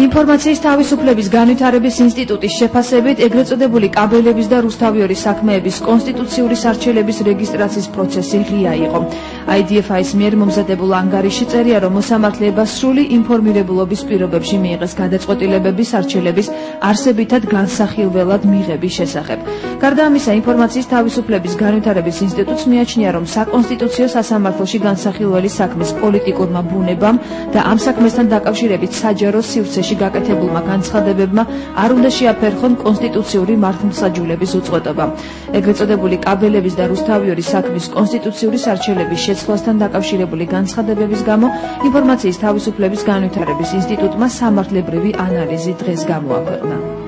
ინფორმაციის თავისუფლების განვითარების ინსტიტუტის შეფასებით ეგრეთ წოდებული კაბელების და რუსთავიორის საქმეების კონსტიტუციური სარჩელების რეგისტრაციის პროცესი ღია იყო. IDFI-ის მიერ მომზადებულ ანგარიშში წერია, რომ მოსამართლეებას სრული ინფორმირებულობის პირობებში მიიღეს გადაწყვეტილებები სარჩელების არსებითად განსახილველად მიღების შესახებ. გარდა ამისა, ინფორმაციის თავისუფლების განვითარების ინსტიტუტს მიაჩნია, რომ საკონსტიტუციო სასამართლოში განსახილველი საქმის პოლიტიკურმა ბუნებამ და ამ საქმესთან დაკავშირებით საჯარო სივრცეში გაკეთებულმა განცხადებებმა არ უნდა შეაფერხონ კონსტიტუციური მართლმსაჯულების უწყვეტობა. ეგრეთ წოდებული კაბელების და რუსთავიორის საქმის კონსტიტუციური სარჩელების შეცვლასთან დაკავშირებული განცხადებების გამო ინფორმაციის თავისუფლების განვითარების ინსტიტუტმა სამართლებრივი ანალიზი დღეს გამოაქვეყნა.